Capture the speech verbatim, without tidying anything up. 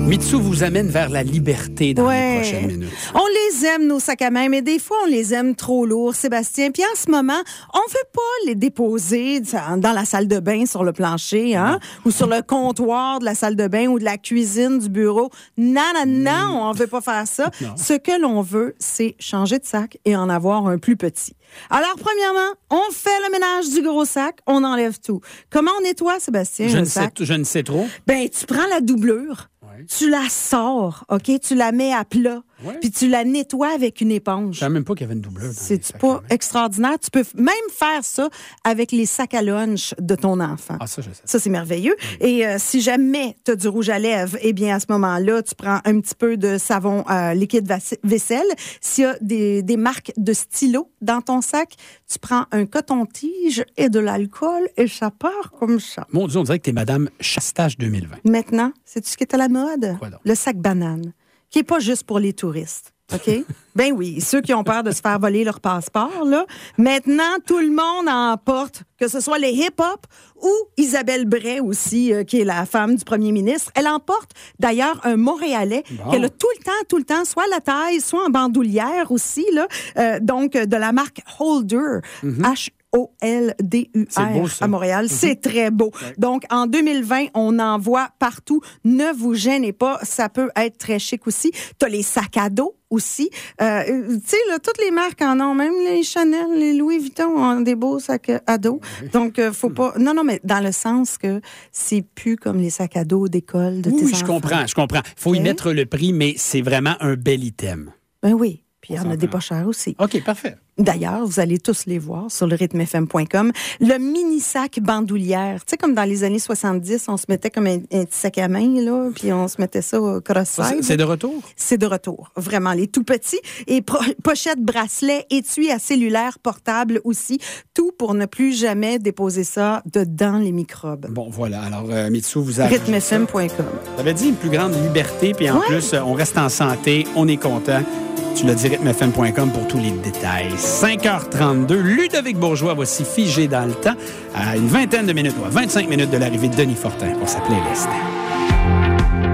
Mitsu vous amène vers la liberté dans ouais. les prochaines minutes. On les aime, nos sacs à main, mais des fois, on les aime trop lourds, Sébastien. Puis en ce moment, on veut pas les déposer dans la salle de bain sur le plancher, hein, ou sur le comptoir de la salle de bain ou de la cuisine du bureau. Non, non, non, on veut pas faire ça. Non. Ce que l'on veut, c'est changer de sac et en avoir un plus petit. Alors, premièrement, on fait le ménage du gros sac, on enlève tout. Comment on nettoie, Sébastien, je un ne sac? Sais, je ne sais trop. Ben, tu prends la doublure. Tu la sors, OK? Tu la mets à plat, ouais. Puis tu la nettoies avec une éponge. Je savais même pas qu'il y avait une doublure. C'est pas extraordinaire. Tu peux même faire ça avec les sacs à lunch de ton enfant. Ah, ça, je sais. Ça, c'est merveilleux. Oui. Et euh, si jamais tu as du rouge à lèvres, eh bien, à ce moment-là, tu prends un petit peu de savon euh, liquide vaisselle. S'il y a des, des marques de stylo dans ton sac, tu prends un coton-tige et de l'alcool et ça part comme ça. Mon Dieu, on dirait que t'es Madame Chastache deux mille vingt. Maintenant, sais-tu ce qui est à la mode? Quoi donc? Le sac banane, qui n'est pas juste pour les touristes. OK? Ben oui, ceux qui ont peur de se faire voler leur passeport, là. Maintenant, tout le monde en porte, que ce soit les hip-hop ou Isabelle Bray aussi, euh, qui est la femme du premier ministre. Elle en porte d'ailleurs un Montréalais bon. qu'elle a tout le temps, tout le temps, soit à la taille, soit en bandoulière aussi, là. Euh, donc, de la marque Holder, mm-hmm. H O L D U R beau, à Montréal. Mm-hmm. C'est très beau. Ouais. Donc, en deux mille vingt, on en voit partout. Ne vous gênez pas. Ça peut être très chic aussi. T'as les sacs à dos aussi. Euh, tu sais, là, toutes les marques en ont. Même les Chanel, les Louis Vuitton ont des beaux sacs à dos. Oui. Donc, euh, faut pas... Non, non, mais dans le sens que c'est plus comme les sacs à dos d'école de oui, tes oui, enfants. je comprends, je comprends. Faut okay. y mettre le prix, mais c'est vraiment un bel item. Ben oui. Puis il y en a des pas chers aussi. OK, parfait. D'ailleurs, vous allez tous les voir sur le rythme f m point com. Le mini-sac bandoulière. Tu sais, comme dans les années soixante-dix, on se mettait comme un, un petit sac à main, là, puis on se mettait ça au cross-side. C'est de retour? C'est de retour. Vraiment, les tout petits. Et pro- pochette, bracelet, étui à cellulaire portable aussi. Tout pour ne plus jamais déposer ça dedans les microbes. Bon, voilà. Alors, euh, Mitsu, vous avez... rythme f m point com. Tu avais dit une plus grande liberté, puis en ouais. plus, on reste en santé, on est content. Tu l'as dit, rythme f m point com pour tous les détails. cinq heures trente-deux, Ludovic Bourgeois, voici figé dans le temps, à une vingtaine de minutes, ou à vingt-cinq minutes de l'arrivée de Denis Fortin pour sa playlist.